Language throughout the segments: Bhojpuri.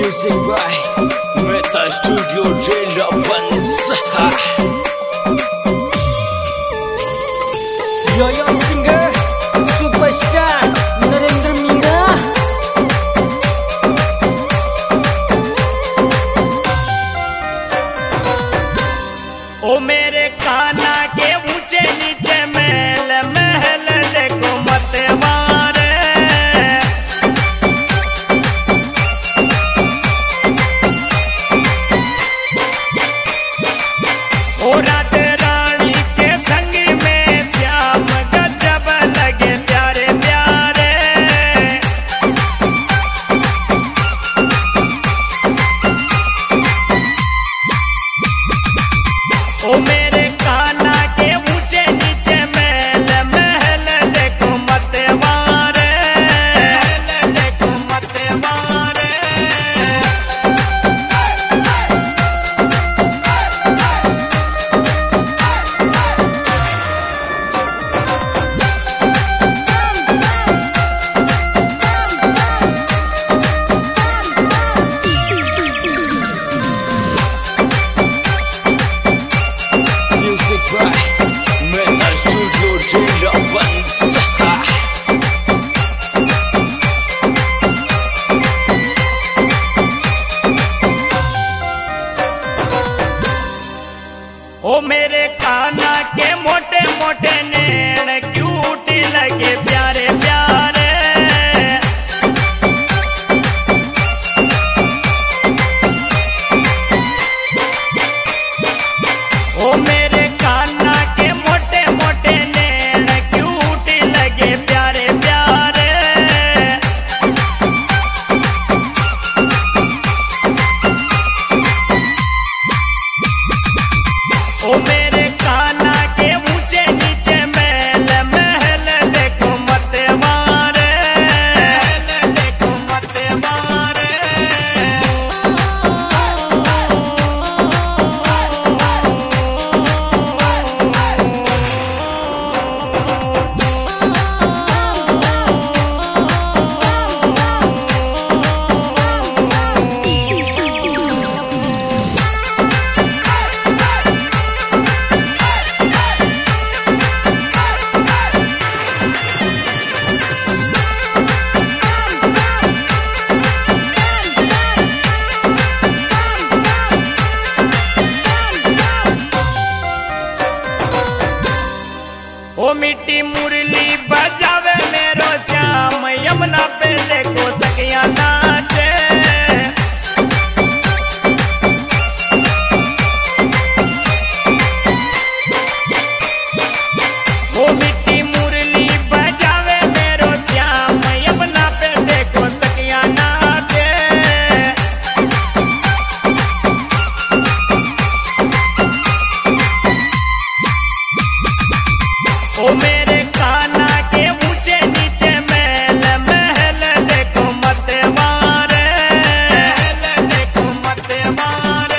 Music by Meta Studio Relevance. Yo singer superstar Narendra Meera. ओ मेरे काना के ऊंचे नीचे महल महल देखो मत मारे। ओ रात रानी के संग में श्याम गजब लगे प्यारे प्यारे। ओ मेरे काना के ऊंचे नीचे महल महल देखो मत मारे, देखो मत मारे। Music by Meta Studio Relevance. ओ मेरे काना के मोटे मोटे नैन क्यूट लगे प्यारे प्यारे। ओ मेरे काना के मोटे मोटे नैन क्यूट लगे प्यारे प्यारे। ओ मेरे काना के ऊंचे नीचे महल महल देखो मत मारे, देखो मत मारे। ओ मिट्टी मुरली बजावे मेरो श्याम यमुना पे देखो सखिया नाचे। ओ मिट्टी मुरली बजावे मेरो श्याम यमुना पे देखो सखिया नाचे। ओ मेरे काना के ऊंचे नीचे महल महल देखो मत मारे, देखो मत मारे।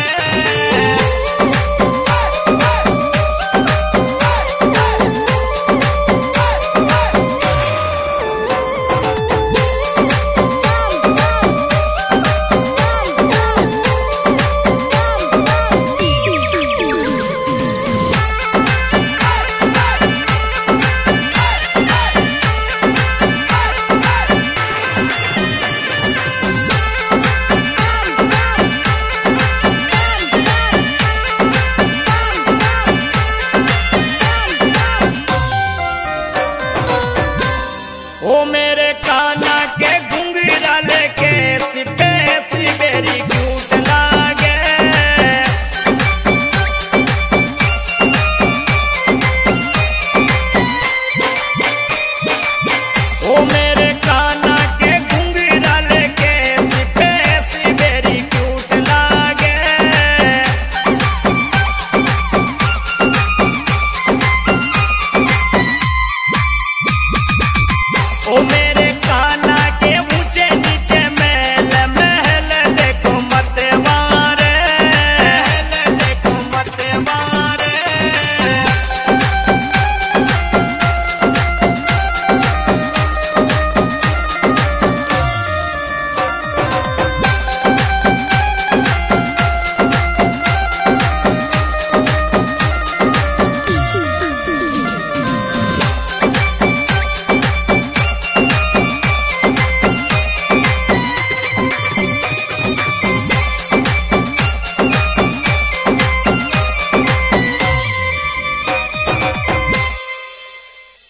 ओ मेरे काना के घुंघरा लेके सिपे सिबेरी